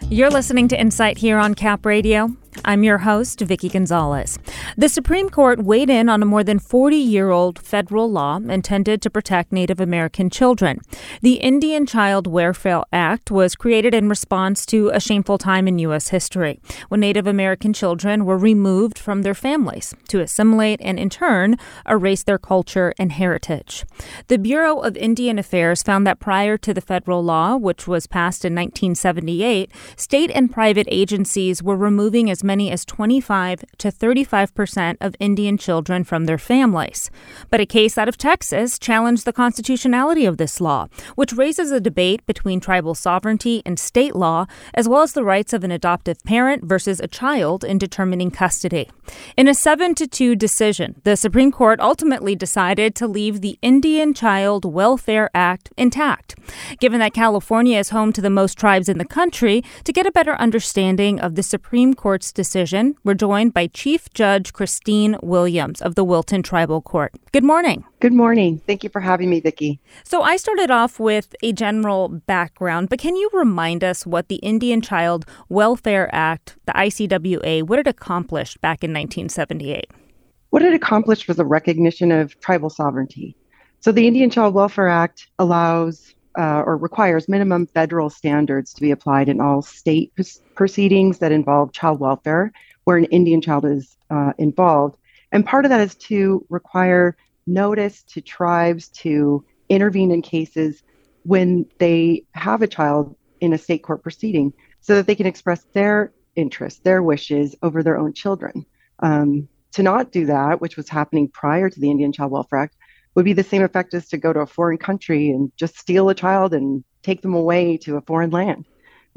You're listening to Insight here on Cap Radio. I'm your host, Vicki Gonzalez. The Supreme Court weighed in on a more than 40-year-old federal law intended to protect Native American children. The Indian Child Welfare Act was created in response to a shameful time in U.S. history when Native American children were removed from their families to assimilate and, in turn, erase their culture and heritage. The Bureau of Indian Affairs found that prior to the federal law, which was passed in 1978, state and private agencies were removing as many as 25 to 35% of Indian children from their families. But a case out of Texas challenged the constitutionality of this law, which raises a debate between tribal sovereignty and state law, as well as the rights of an adoptive parent versus a child in determining custody. In a 7-2 decision, the Supreme Court ultimately decided to leave the Indian Child Welfare Act intact. Given that California is home to the most tribes in the country, to get a better understanding of the Supreme Court's decision, we're joined by Chief Judge Christine Williams of the Wilton Tribal Court. Good morning. Good morning. Thank you for having me, Vicki. So I started off with a general background, but can you remind us what the Indian Child Welfare Act, the ICWA, what it accomplished back in 1978? What it accomplished was a recognition of tribal sovereignty. So the Indian Child Welfare Act allows or requires minimum federal standards to be applied in all state proceedings that involve child welfare, where an Indian child is involved. And part of that is to require notice to tribes to intervene in cases when they have a child in a state court proceeding so that they can express their interests, their wishes over their own children. To not do that, which was happening prior to the Indian Child Welfare Act, would be the same effect as to go to a foreign country and just steal a child and take them away to a foreign land.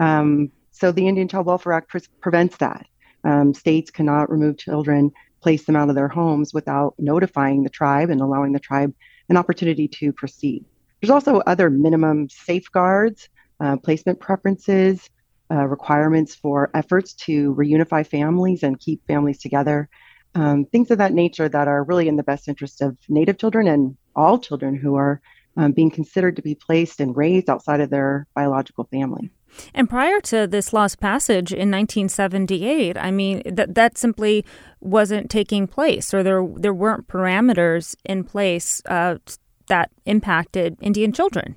So the Indian Child Welfare Act prevents that. States cannot remove children, place them out of their homes without notifying the tribe and allowing the tribe an opportunity to proceed. There's also other minimum safeguards, placement preferences, requirements for efforts to reunify families and keep families together. Things of that nature that are really in the best interest of Native children and all children who are being considered to be placed and raised outside of their biological family. And prior to this law's passage in 1978, I mean, that simply wasn't taking place, or there weren't parameters in place that impacted Indian children.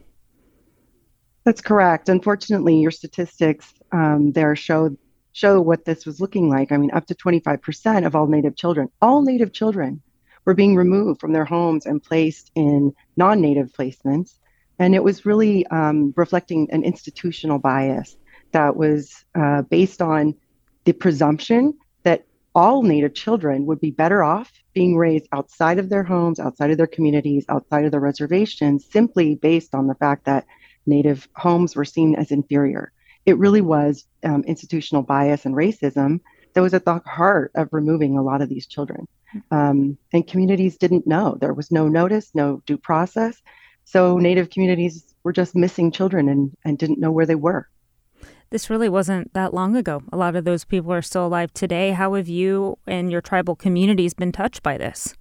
That's correct. Unfortunately, your statistics there show what this was looking like. I mean, up to 25% of all Native children were being removed from their homes and placed in non-Native placements. And it was really reflecting an institutional bias that was based on the presumption that all Native children would be better off being raised outside of their homes, outside of their communities, outside of their reservations, simply based on the fact that Native homes were seen as inferior. It really was institutional bias and racism that was at the heart of removing a lot of these children. And communities didn't know. There was no notice, no due process. So Native communities were just missing children and didn't know where they were. This really wasn't that long ago. A lot of those people are still alive today. How have you and your tribal communities been touched by this?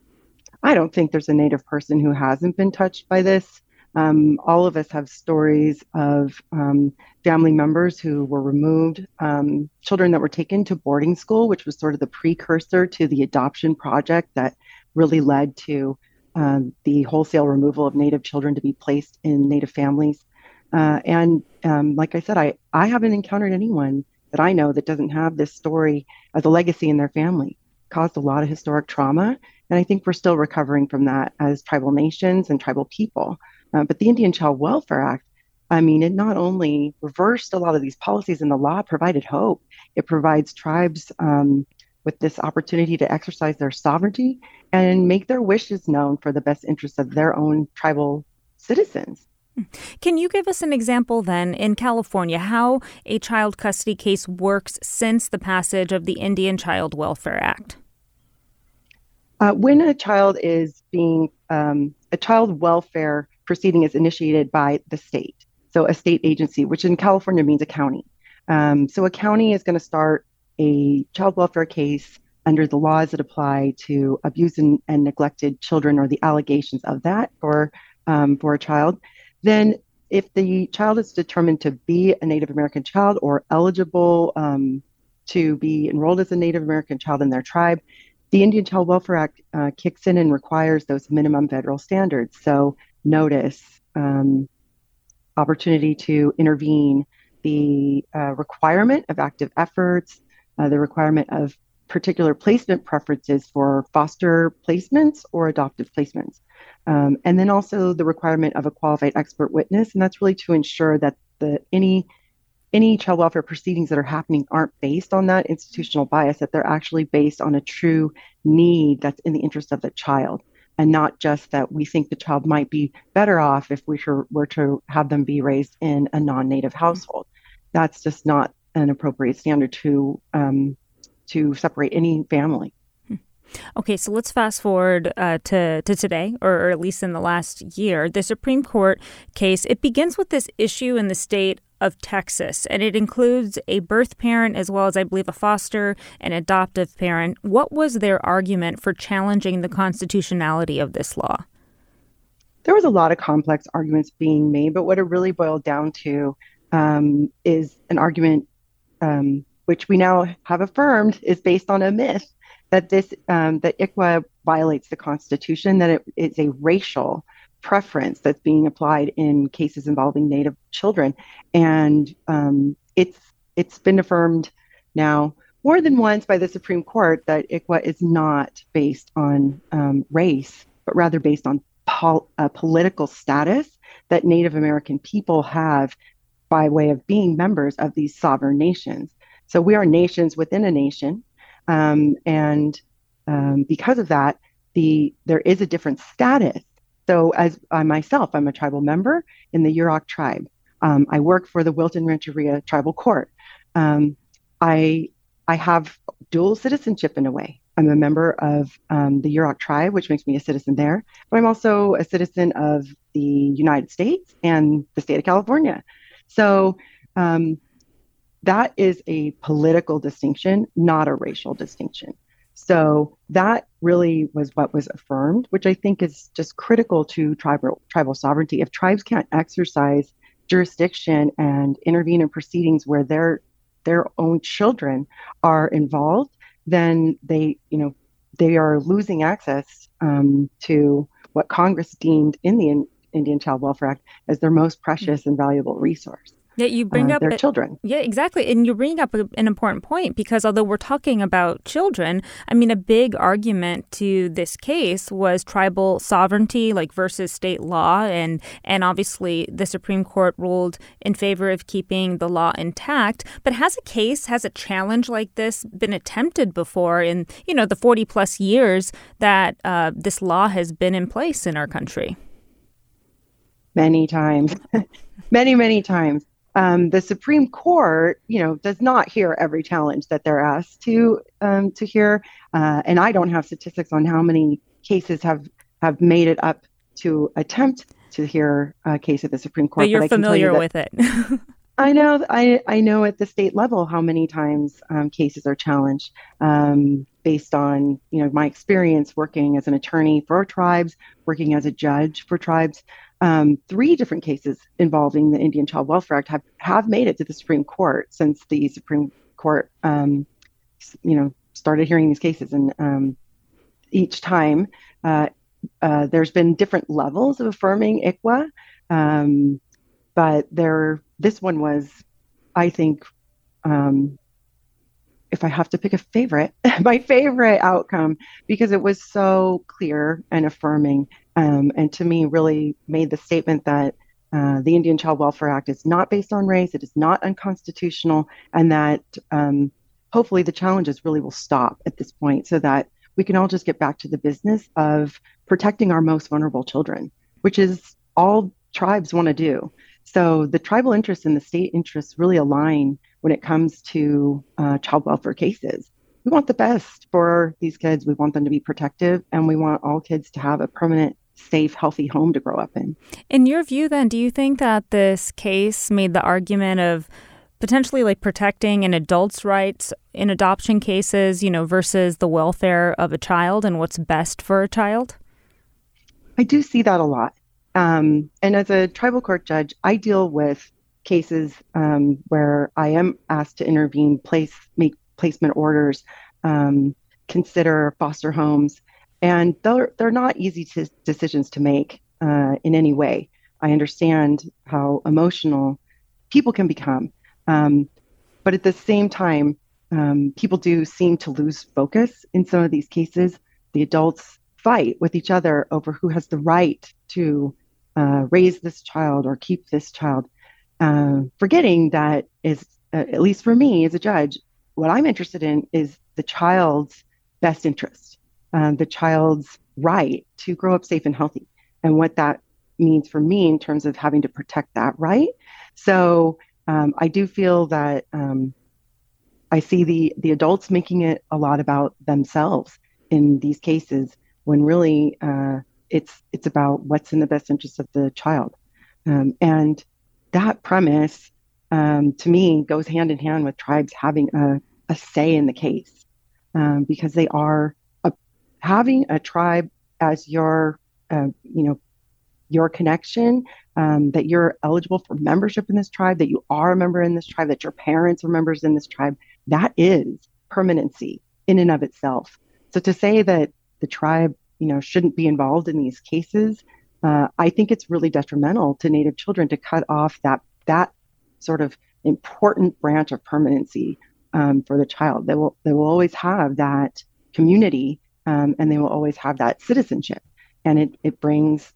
I don't think there's a Native person who hasn't been touched by this. All of us have stories of family members who were removed, children that were taken to boarding school, which was sort of the precursor to the adoption project that really led to the wholesale removal of Native children to be placed in Native families. And like I said, I haven't encountered anyone that I know that doesn't have this story as a legacy in their family. It caused a lot of historic trauma. And I think we're still recovering from that as tribal nations and tribal people. But the Indian Child Welfare Act, I mean, it not only reversed a lot of these policies in the law, provided hope. It provides tribes with this opportunity to exercise their sovereignty and make their wishes known for the best interests of their own tribal citizens. Can you give us an example then in California how a child custody case works since the passage of the Indian Child Welfare Act? When a child is being, a child welfare proceeding is initiated by the state. So a state agency, which in California means a county. So a county is going to start a child welfare case under the laws that apply to abused and neglected children or the allegations of that for a child. Then if the child is determined to be a Native American child or eligible to be enrolled as a Native American child in their tribe, the Indian Child Welfare Act kicks in and requires those minimum federal standards. So notice, opportunity to intervene, the requirement of active efforts, the requirement of particular placement preferences for foster placements or adoptive placements. And then also the requirement of a qualified expert witness. And that's really to ensure that any child welfare proceedings that are happening aren't based on that institutional bias, that they're actually based on a true need that's in the interest of the child, and not just that we think the child might be better off if we were to have them be raised in a non-Native household. That's just not an appropriate standard to separate any family. Okay, so let's fast forward to today, or at least in the last year. The Supreme Court case, it begins with this issue in the state of Texas, and it includes a birth parent as well as, I believe, a foster and adoptive parent. What was their argument for challenging the constitutionality of this law? There was a lot of complex arguments being made, but what it really boiled down to is an argument which we now have affirmed is based on a myth that that ICWA violates the Constitution, that it is a racial preference that's being applied in cases involving Native children, and it's been affirmed now more than once by the Supreme Court that ICWA is not based on race, but rather based on political status that Native American people have by way of being members of these sovereign nations. So we are nations within a nation. And because of that, there is a different status. So as I myself, I'm a tribal member in the Yurok tribe. I work for the Wilton Rancheria Tribal Court. I have dual citizenship in a way. I'm a member of the Yurok tribe, which makes me a citizen there, but I'm also a citizen of the United States and the state of California. So that is a political distinction, not a racial distinction. So that really was what was affirmed, which I think is just critical to tribal sovereignty. If tribes can't exercise jurisdiction and intervene in proceedings where their own children are involved, then they are losing access to what Congress deemed in the Indian Child Welfare Act as their most precious and valuable resource. Yeah, you bring up their children. Yeah, exactly. And you're bringing up an important point, because although we're talking about children, I mean, a big argument to this case was tribal sovereignty, like versus state law. And obviously the Supreme Court ruled in favor of keeping the law intact. But has a challenge like this been attempted before in, the 40 plus years that this law has been in place in our country? Many times, many times. The Supreme Court, does not hear every challenge that they're asked to hear, and I don't have statistics on how many cases have made it up to attempt to hear a case at the Supreme Court. But you're familiar with it. I know at the state level how many times cases are challenged based on my experience working as an attorney for tribes, working as a judge for tribes. 3 different cases involving the Indian Child Welfare Act have made it to the Supreme Court since the Supreme Court, started hearing these cases. And each time, there's been different levels of affirming ICWA, but this one was, I think, if I have to pick a favorite, my favorite outcome, because it was so clear and affirming. And to me, really made the statement that the Indian Child Welfare Act is not based on race, it is not unconstitutional, and that hopefully the challenges really will stop at this point so that we can all just get back to the business of protecting our most vulnerable children, which is all tribes want to do. So the tribal interests and the state interests really align when it comes to child welfare cases. We want the best for these kids. We want them to be protective, and we want all kids to have a permanent, safe, healthy home to grow up in. In your view, then, do you think that this case made the argument of potentially like protecting an adult's rights in adoption cases, versus the welfare of a child and what's best for a child? I do see that a lot. And as a tribal court judge, I deal with cases where I am asked to intervene, make placement orders, um, consider foster homes, and they're not easy decisions to make in any way. I understand how emotional people can become, um, but at the same time, people do seem to lose focus in some of these cases. The adults fight with each other over who has the right to raise this child or keep this child, forgetting that is, at least for me as a judge, what I'm interested in is the child's best interest, the child's right to grow up safe and healthy, and what that means for me in terms of having to protect that right. So I do feel that I see the adults making it a lot about themselves in these cases, when really it's about what's in the best interest of the child. And that premise, to me, goes hand in hand with tribes having a say in the case, because they are having a tribe as your connection, that you're eligible for membership in this tribe, that you are a member in this tribe, that your parents are members in this tribe. That is permanency in and of itself. So to say that the tribe, shouldn't be involved in these cases, I think it's really detrimental to Native children to cut off that sort of important branch of permanency for the child. They will always have that community, and they will always have that citizenship, and it brings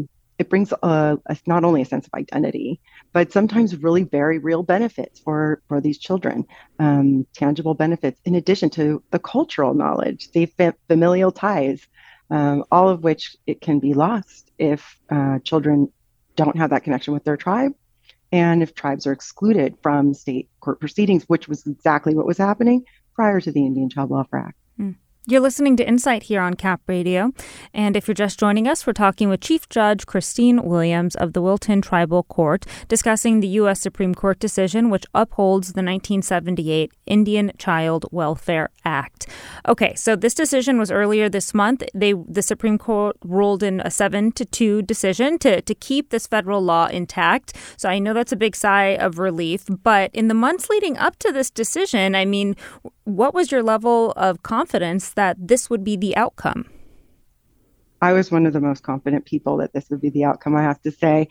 not only a sense of identity, but sometimes really very real benefits for these children, tangible benefits, in addition to the cultural knowledge, the familial ties, all of which it can be lost if children don't have that connection with their tribe, and if tribes are excluded from state court proceedings, which was exactly what was happening prior to the Indian Child Welfare Act. You're listening to Insight here on Cap Radio. And if you're just joining us, we're talking with Chief Judge Christine Williams of the Wilton Tribal Court, discussing the U.S. Supreme Court decision which upholds the 1978 Indian Child Welfare Act. Okay, so this decision was earlier this month. The Supreme Court ruled in a 7-2 decision to keep this federal law intact. So I know that's a big sigh of relief. But in the months leading up to this decision, I mean, what was your level of confidence that this would be the outcome? I was one of the most confident people that this would be the outcome, I have to say.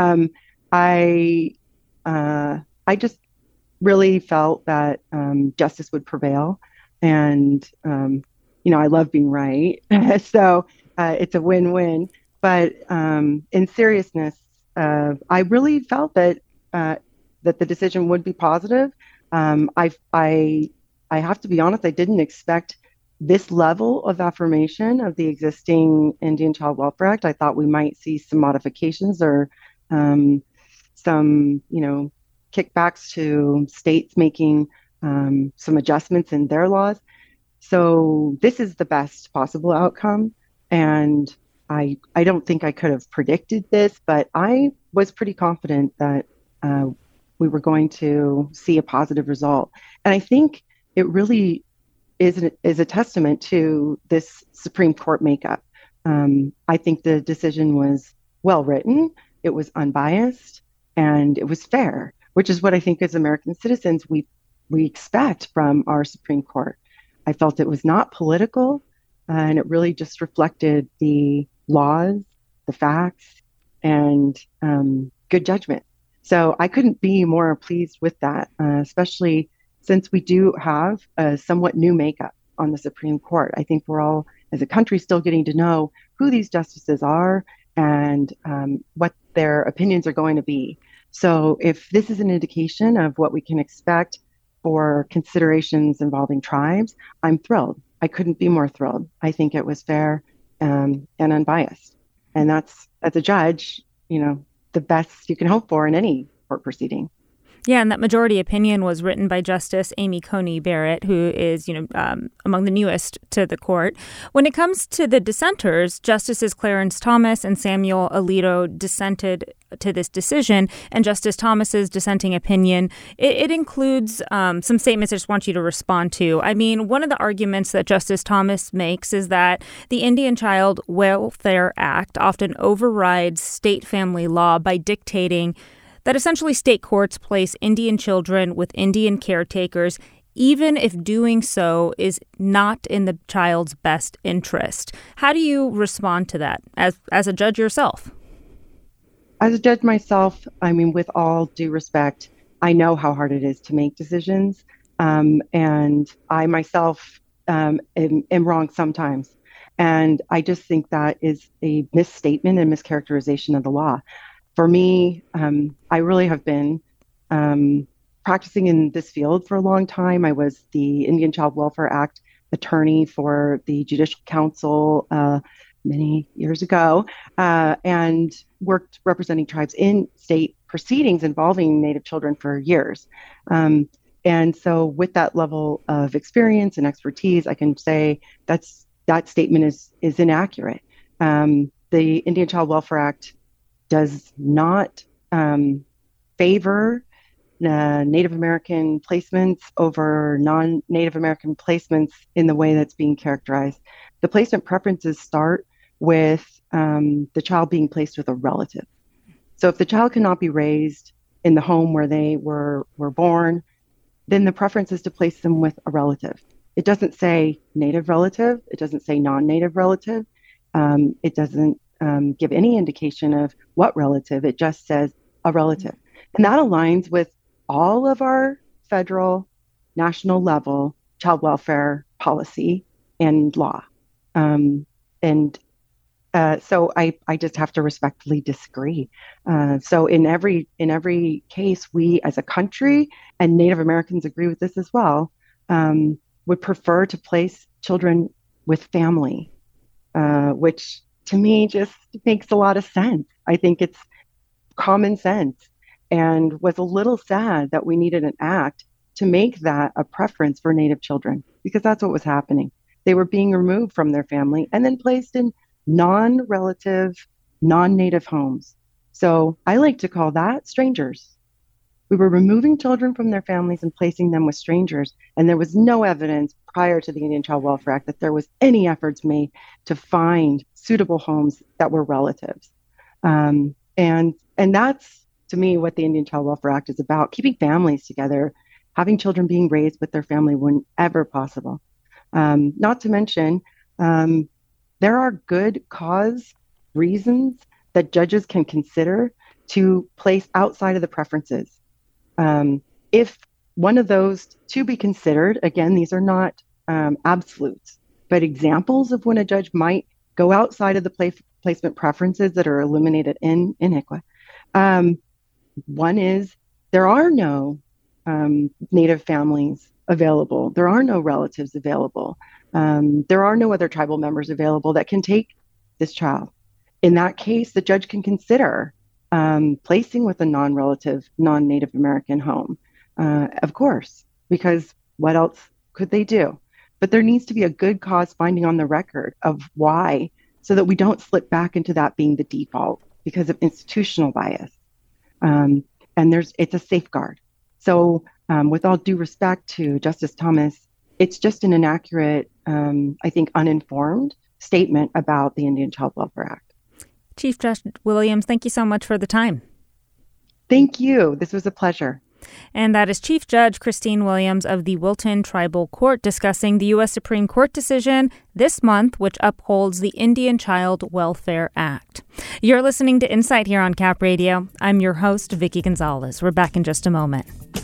I just really felt that justice would prevail. And, I love being right. So it's a win-win. But in seriousness, I really felt that the decision would be positive. I have to be honest, I didn't expect this level of affirmation of the existing Indian Child Welfare Act. I thought we might see some modifications or some, kickbacks to states making some adjustments in their laws. So this is the best possible outcome. And I don't think I could have predicted this, but I was pretty confident that we were going to see a positive result. And I think it really is a testament to this Supreme Court makeup. I think the decision was well written, it was unbiased, and it was fair, which is what I think as American citizens we expect from our Supreme Court. I felt it was not political, and it really just reflected the laws, the facts, and good judgment. So I couldn't be more pleased with that, especially since we do have a somewhat new makeup on the Supreme Court. I think we're all, as a country, still getting to know who these justices are and what their opinions are going to be. So if this is an indication of what we can expect for considerations involving tribes, I'm thrilled. I couldn't be more thrilled. I think it was fair and unbiased. And that's, as a judge, the best you can hope for in any court proceeding. Yeah, and that majority opinion was written by Justice Amy Coney Barrett, who is, among the newest to the court. When it comes to the dissenters, Justices Clarence Thomas and Samuel Alito dissented to this decision, and Justice Thomas's dissenting opinion, it includes some statements I just want you to respond to. I mean, one of the arguments that Justice Thomas makes is that the Indian Child Welfare Act often overrides state family law by dictating that essentially state courts place Indian children with Indian caretakers, even if doing so is not in the child's best interest. How do you respond to that as a judge yourself? As a judge myself, I mean, with all due respect, I know how hard it is to make decisions. And I myself am wrong sometimes. And I just think that is a misstatement and mischaracterization of the law. For me, I really have been practicing in this field for a long time. I was the Indian Child Welfare Act attorney for the Judicial Council many years ago, and worked representing tribes in state proceedings involving Native children for years. And so with that level of experience and expertise, I can say that statement is inaccurate. The Indian Child Welfare Act does not favor Native American placements over non-Native American placements in the way that's being characterized. The placement preferences start with the child being placed with a relative. So if the child cannot be raised in the home where they were born, then the preference is to place them with a relative. It doesn't say Native relative. It doesn't say non-Native relative. It doesn't give any indication of what relative. It just says a relative. And that aligns with all of our federal, national level child welfare policy and law. So I just have to respectfully disagree. So in every case, we as a country, and Native Americans agree with this as well, would prefer to place children with family, which to me just makes a lot of sense. I think it's common sense, and was a little sad that we needed an act to make that a preference for Native children, because that's what was happening. They were being removed from their family and then placed in non-relative, non-Native homes. So I like to call that strangers. We were removing children from their families and placing them with strangers, and there was no evidence prior to the Indian Child Welfare Act that there was any efforts made to find suitable homes that were relatives. And that's, to me, what the Indian Child Welfare Act is about: keeping families together, having children being raised with their family whenever possible. Not to mention, there are good cause reasons that judges can consider to place outside of the preferences. If one of those to be considered, again, these are not absolutes, but examples of when a judge might go outside of the placement preferences that are illuminated in ICWA. One is there are no Native families available. There are no relatives available. There are no other tribal members available that can take this child. In that case, the judge can consider placing with a non-relative, non-Native American home, of course, because what else could they do? But there needs to be a good cause finding on the record of why, so that we don't slip back into that being the default because of institutional bias. And it's a safeguard. So with all due respect to Justice Thomas, it's just an inaccurate, I think, uninformed statement about the Indian Child Welfare Act. Chief Judge Williams, thank you so much for the time. Thank you. This was a pleasure. And that is Chief Judge Christine Williams of the Wilton Tribal Court discussing the U.S. Supreme Court decision this month, which upholds the Indian Child Welfare Act. You're listening to Insight here on Cap Radio. I'm your host, Vicki Gonzalez. We're back in just a moment.